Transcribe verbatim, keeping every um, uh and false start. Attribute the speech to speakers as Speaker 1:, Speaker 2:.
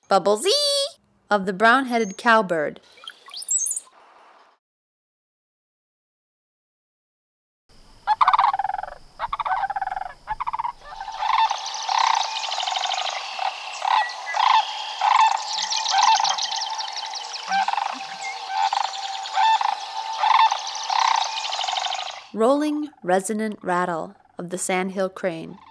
Speaker 1: Bubblesy of the brown-headed cowbird. Rolling, resonant rattle of the sandhill crane.